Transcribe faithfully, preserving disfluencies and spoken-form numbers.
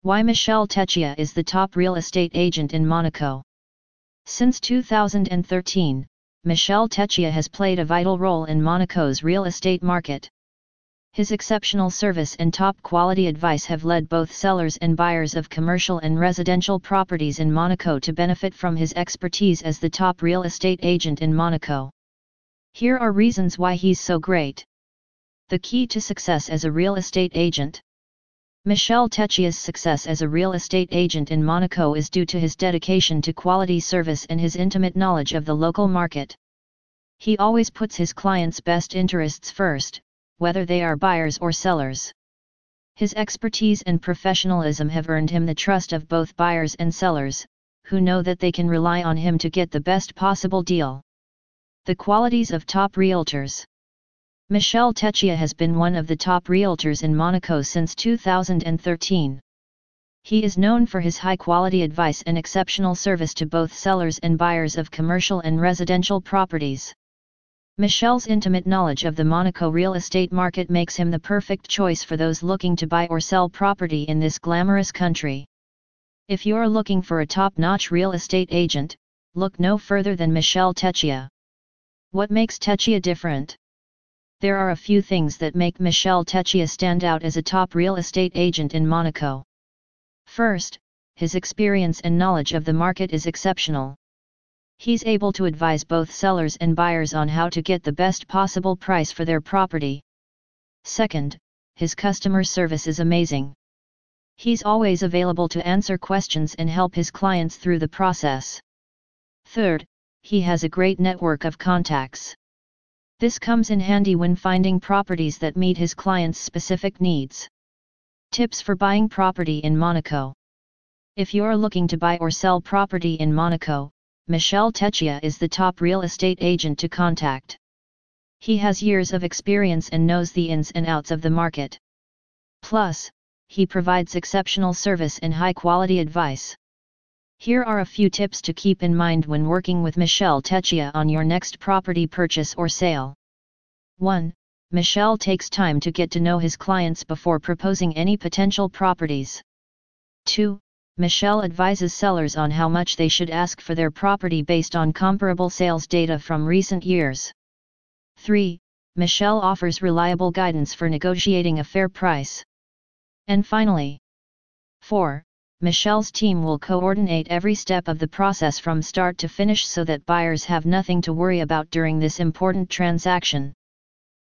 Why Michel Techier is the top real estate agent in Monaco. Since two thousand thirteen, Michel Techier has played a vital role in Monaco's real estate market. His exceptional service and top-quality advice have led both sellers and buyers of commercial and residential properties in Monaco to benefit from his expertise as the top real estate agent in Monaco. Here are reasons why he's so great. The key to success as a real estate agent. Michel Techier's success as a real estate agent in Monaco is due to his dedication to quality service and his intimate knowledge of the local market. He always puts his clients' best interests first, whether they are buyers or sellers. His expertise and professionalism have earned him the trust of both buyers and sellers, who know that they can rely on him to get the best possible deal. The qualities of top realtors. Michel Techier has been one of the top realtors in Monaco since two thousand thirteen. He is known for his high-quality advice and exceptional service to both sellers and buyers of commercial and residential properties. Michel's intimate knowledge of the Monaco real estate market makes him the perfect choice for those looking to buy or sell property in this glamorous country. If you're looking for a top-notch real estate agent, look no further than Michel Techier. What makes Techier different? There are a few things that make Michel Techier stand out as a top real estate agent in Monaco. First, his experience and knowledge of the market is exceptional. He's able to advise both sellers and buyers on how to get the best possible price for their property. Second, his customer service is amazing. He's always available to answer questions and help his clients through the process. Third, he has a great network of contacts. This comes in handy when finding properties that meet his clients' specific needs. Tips for buying property in Monaco. If you're looking to buy or sell property in Monaco, Michel Techier is the top real estate agent to contact. He has years of experience and knows the ins and outs of the market. Plus, he provides exceptional service and high-quality advice. Here are a few tips to keep in mind when working with Michel Techier on your next property purchase or sale. one. Michel takes time to get to know his clients before proposing any potential properties. two. Michel advises sellers on how much they should ask for their property based on comparable sales data from recent years. three. Michel offers reliable guidance for negotiating a fair price. And finally, four. Michel's team will coordinate every step of the process from start to finish so that buyers have nothing to worry about during this important transaction.